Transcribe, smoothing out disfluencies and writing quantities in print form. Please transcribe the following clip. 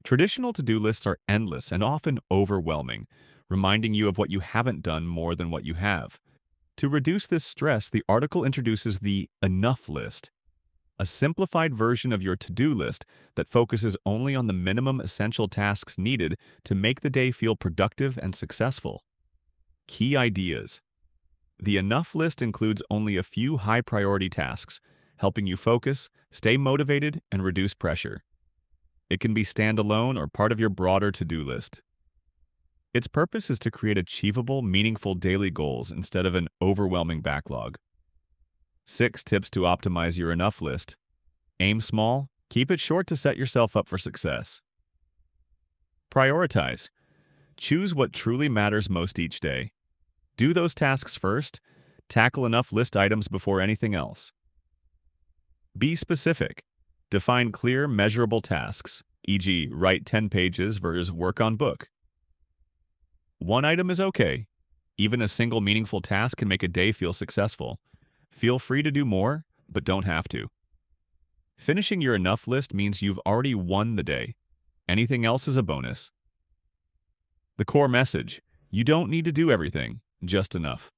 Traditional to-do lists are endless and often overwhelming, reminding you of what you haven't done more than what you have. To reduce this stress, the article introduces the Enough List, a simplified version of your to-do list that focuses only on the minimum essential tasks needed to make the day feel productive and successful. Key ideas. The Enough List includes only a few high-priority tasks, helping you focus, stay motivated, and reduce pressure. It can be standalone or part of your broader to-do list. Its purpose is to create achievable, meaningful daily goals instead of an overwhelming backlog. 6 tips to optimize your Enough List. Aim small, keep it short to set yourself up for success. Prioritize. Choose what truly matters most each day. Do those tasks first. Tackle enough list items before anything else. Be specific. Define clear, measurable tasks, e.g., write 10 pages versus work on book. One item is okay. Even a single meaningful task can make a day feel successful. Feel free to do more, but don't have to. Finishing your Enough List means you've already won the day. Anything else is a bonus. The core message: you don't need to do everything, just enough.